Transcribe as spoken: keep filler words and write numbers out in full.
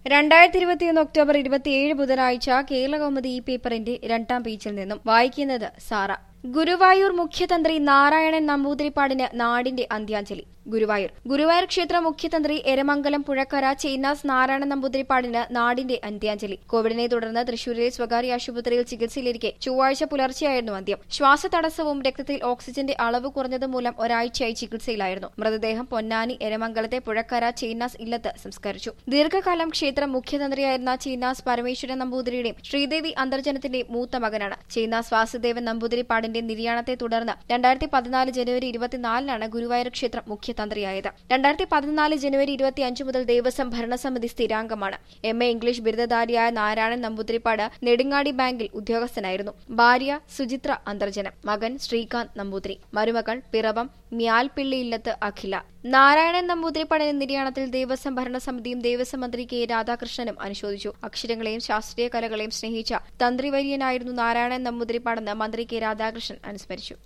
രണ്ടായിരത്തി ഇരുപത്തിയൊന്ന് ഒക്ടോബർ ഇരുപത്തിയേഴ് ബുധനാഴ്ച കേരളകൗമുദി ഈ പേപ്പറിന്റെ രണ്ടാം പേജിൽ നിന്നും വായിക്കുന്നത് സാറ. ഗുരുവായൂർ മുഖ്യതന്ത്രി നാരായണൻ നമ്പൂതിരിപ്പാടിന് നാടിന്റെ അന്ത്യാഞ്ജലി. ഗുരുവായൂർ ഗുരുവായൂർ ക്ഷേത്ര മുഖ്യതന്ത്രി എരമംഗലം പുഴക്കര ചേന്നാസ് നാരായണൻ നമ്പൂതിരിപ്പാടിന് നാടിന്റെ അന്ത്യാഞ്ജലി. കോവിഡിനെ തുടർന്ന് തൃശൂരിലെ സ്വകാര്യ ആശുപത്രിയിൽ ചികിത്സയിലിരിക്കെ ചൊവ്വാഴ്ച പുലർച്ചെയായിരുന്നു അന്ത്യം. ശ്വാസതടസ്സവും രക്തത്തിൽ ഓക്സിജന്റെ അളവ് കുറഞ്ഞതും മൂലം ഒരാഴ്ചയായി ചികിത്സയിലായിരുന്നു. മൃതദേഹം പൊന്നാനി എരമംഗലത്തെ പുഴക്കര ചേന്നാസ് ഇല്ലത്ത് സംസ്കരിച്ചു. ദീർഘകാലം ക്ഷേത്ര മുഖ്യതന്ത്രിയായിരുന്ന ചേന്നാസ് പരമേശ്വരൻ നമ്പൂതിരിയുടെയും ശ്രീദേവി അന്തർജനത്തിന്റെ മൂത്ത മകനാണ്. ചേന്നാസ് വാസുദേവൻ നമ്പൂതിരിപ്പാടിന്റെ നിര്യാണത്തെ തുടർന്ന് രണ്ടായിരത്തി പതിനാല് ജനുവരി ഇരുപത്തിനാലിനാണ് ഗുരുവായൂർ ക്ഷേത്രം മുഖ്യതന്ത്രിയായത്. രണ്ടായിരത്തി പതിനാല് ജനുവരി ഇരുപത്തിയഞ്ച് മുതൽ ദേവസ്വം ഭരണസമിതി സ്ഥിരാംഗമാണ്. എം എ ഇംഗ്ലീഷ് ബിരുദധാരിയായ നാരായണൻ നമ്പൂതിരിപ്പാട് നെടുങ്ങാടി ബാങ്കിൽ ഉദ്യോഗസ്ഥനായിരുന്നു. ഭാര്യ സുചിത്ര അന്തർജനം, മകൻ ശ്രീകാന്ത് നമ്പൂതിരി, മരുമകൾ പിറവം മ്യാൽപ്പിള്ളി ഇല്ലത്ത് അഖില. നാരായണൻ നമ്പൂതിരിപ്പാടിന്റെ നിര്യാണത്തിൽ ദേവസ്വം ഭരണസമിതിയും ദേവസ്വം മന്ത്രി കെ രാധാകൃഷ്ണനും അനുശോചിച്ചു. അക്ഷരങ്ങളെയും ശാസ്ത്രീയ കലകളെയും സ്നേഹിച്ച തന്ത്രിവര്യനായിരുന്നു നാരായണൻ നമ്പൂതിരിപ്പാടെന്ന് മന്ത്രി കെ രാധാകൃഷ്ണൻ അനുസ്മരിച്ചു.